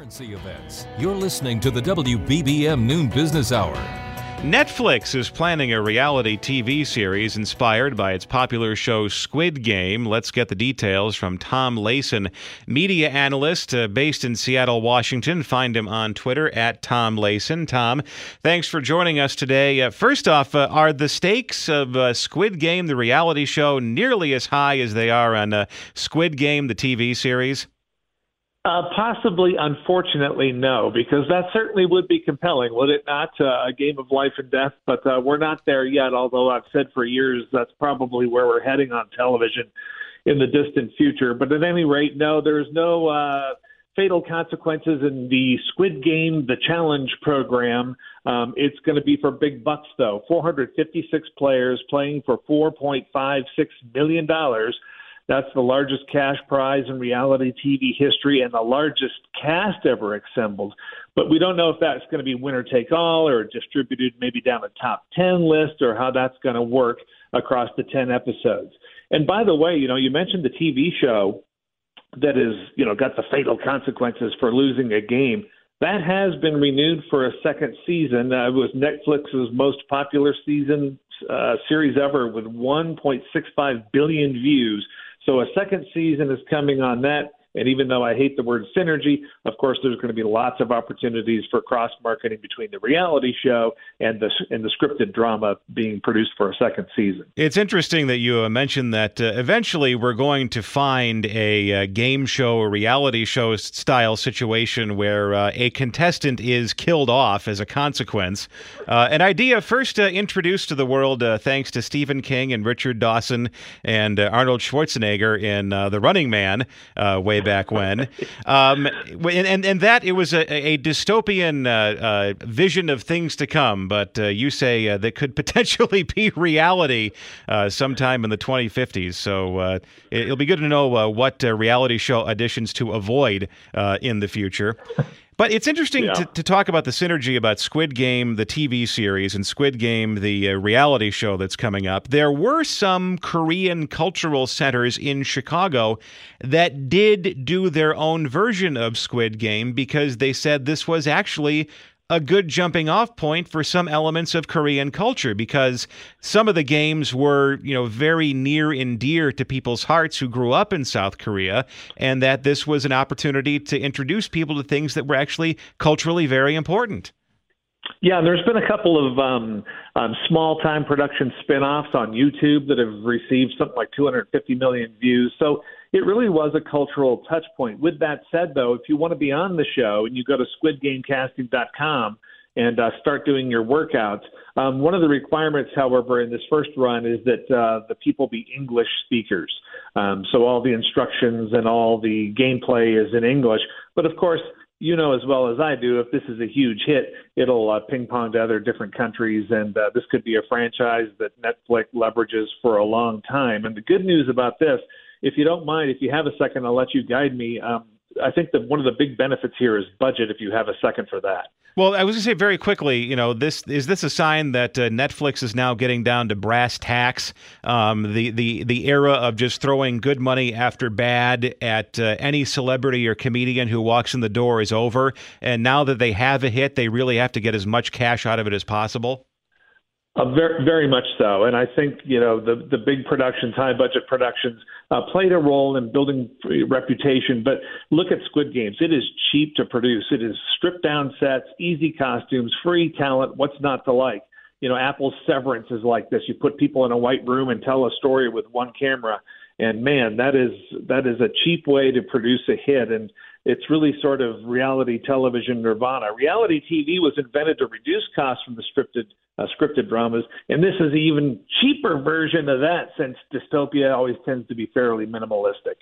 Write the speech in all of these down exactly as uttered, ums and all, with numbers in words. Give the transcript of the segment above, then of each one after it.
emergency events. You're listening to the W B B M Noon Business Hour. Netflix is planning a reality T V series inspired by its popular show Squid Game. Let's get the details from Tom Layson, media analyst uh, based in Seattle, Washington. Find him on Twitter at Tom Layson. Tom, thanks for joining us today. Uh, first off, uh, are the stakes of uh, Squid Game, the reality show, nearly as high as they are on uh, Squid Game, the T V series? Uh, possibly, unfortunately, no, because that certainly would be compelling, would it not? Uh, a game of life and death, but uh, we're not there yet, although I've said for years that's probably where we're heading on television in the distant future. But at any rate, no, there's no uh, fatal consequences in the Squid Game, the Challenge program. Um, it's going to be for big bucks, though. four hundred fifty-six players playing for four point five six million dollars. That's the largest cash prize in reality T V history and the largest cast ever assembled. But we don't know if that's going to be winner take all or distributed maybe down a top ten list or how that's going to work across the ten episodes. And by the way, you know, you mentioned the T V show that is, you know, got the fatal consequences for losing a game. That has been renewed for a second season. Uh, it was Netflix's most popular season uh, series ever with one point six five billion views. So a second season is coming on that. And even though I hate the word synergy, of course, there's going to be lots of opportunities for cross-marketing between the reality show and the and the scripted drama being produced for a second season. It's interesting that you uh, mentioned that uh, eventually we're going to find a uh, game show or reality show style situation where uh, a contestant is killed off as a consequence. Uh, an idea first uh, introduced to the world uh, thanks to Stephen King and Richard Dawson and uh, Arnold Schwarzenegger in uh, The Running Man uh, way back when. Um, and, and, and that it was a, a dystopian uh, uh, vision of things to come, but uh, you say uh, that could potentially be reality uh, sometime in the twenty fifties. So uh, it'll be good to know uh, what uh, reality show auditions to avoid uh, in the future. But it's interesting yeah. to, to talk about the synergy about Squid Game, the T V series, and Squid Game, the uh, reality show that's coming up. There were some Korean cultural centers in Chicago that did do their own version of Squid Game because they said this was actually a good jumping off point for some elements of Korean culture, because some of the games were, you know, very near and dear to people's hearts who grew up in South Korea, and that this was an opportunity to introduce people to things that were actually culturally very important. Yeah, there's been a couple of um, um, small-time production spin-offs on YouTube that have received something like two hundred fifty million views. So it really was a cultural touch point. With that said, though, if you want to be on the show and you go to squid game casting dot com and uh, start doing your workouts, um, one of the requirements, however, in this first run is that uh, the people be English speakers. Um, so all the instructions and all the gameplay is in English. But, of course, you know as well as I do, if this is a huge hit, it'll uh, ping pong to other different countries, and uh, this could be a franchise that Netflix leverages for a long time. And the good news about this, if you don't mind, if you have a second, I'll let you guide me. Um, I think that one of the big benefits here is budget, if you have a second for that. Well, I was going to say very quickly, you know, this is this a sign that uh, Netflix is now getting down to brass tacks? Um, the the the era of just throwing good money after bad at uh, any celebrity or comedian who walks in the door is over, and now that they have a hit, they really have to get as much cash out of it as possible. Uh, very, very much so. And I think, you know, the, the big productions, high budget productions uh, played a role in building reputation. But look at Squid Games. It is cheap to produce. It is stripped down sets, easy costumes, free talent. What's not to like? You know, Apple's Severance is like this. You put people in a white room and tell a story with one camera. And man, that is that is a cheap way to produce a hit. And it's really sort of reality television nirvana. Reality T V was invented to reduce costs from the scripted uh, scripted dramas, and this is an even cheaper version of that, since dystopia always tends to be fairly minimalistic.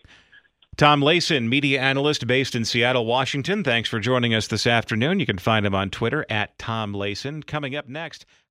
Tom Layson, media analyst based in Seattle, Washington. Thanks for joining us this afternoon. You can find him on Twitter at Tom Layson. Coming up next,